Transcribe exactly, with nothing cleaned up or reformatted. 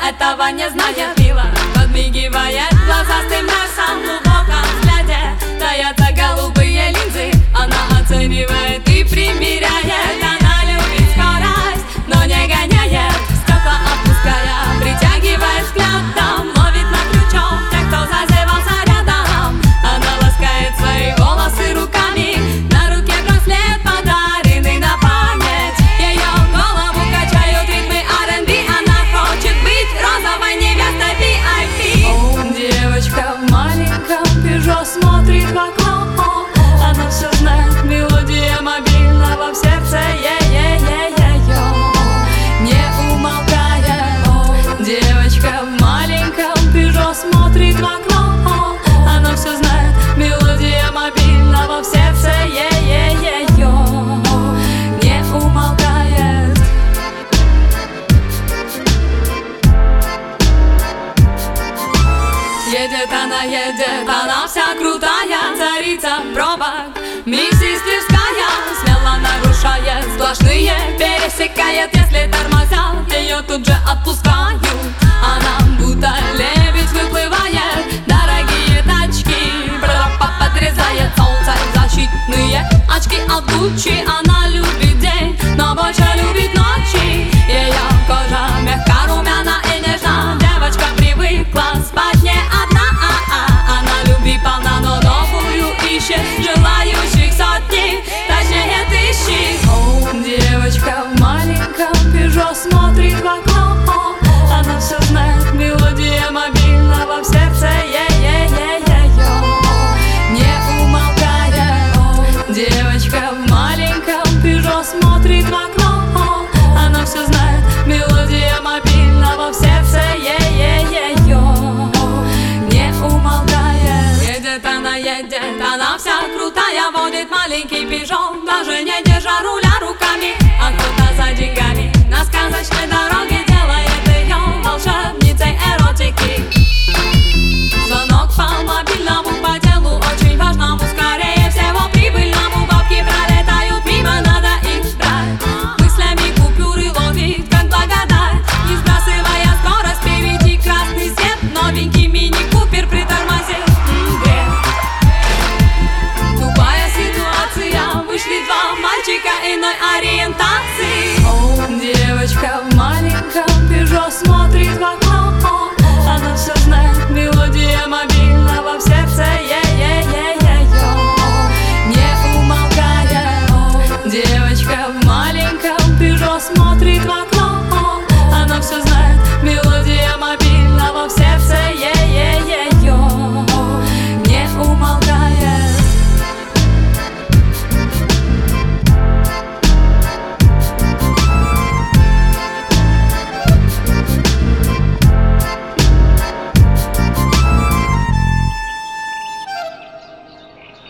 этого не знает. Мило подмигивает глазастым носом, в глубоком взгляде таятся голубые линзы. Она оценивает и примеряет. Она любит скорость, но не гоняет, стекла опуская, притягивает взглядом, ловит на крючок тех, кто зазевался рядом. Она ласкает свои волосы руками, на руке браслет, подаренный на память. Ее голову качают ритмы ар энд би. Она хочет быть розовой невестой ви ай пи. Девочка в маленьком пижо смотрит в окно. Она все знает, мелодия мобильного в сердце ее не умолкает. Девочка в маленьком пижо смотрит в окно. Она все знает, мелодия мобильного в сердце ее не умолкает. Едет она, едет, она вся крутая, царица пробок, миссистерская, смело нарушает сплошные, пересекает, если тормозят, ее тут же отпускают. Она будто лебедь выплывает, дорогие тачки подрезает солнце, защитные очки от Гуччи. Она любит день, но больше любит ночи. Ее кожа мягка, румяна и нежна. Девочка привыкла спать не одна. Она любви полна, но новую ищет, желающих сотни, точнее тысячи. Девочка в маленьком пижо смотрит в окно. Она все знает, мелодия мобильного в сердце ее не умолкает. Девочка в маленьком пижо смотрит в окно. Она все знает, мелодия мобильного в сердце ее не умолкает. Едет она, едет, она вся крутая, водит маленький пижон, даже не держа руля руками.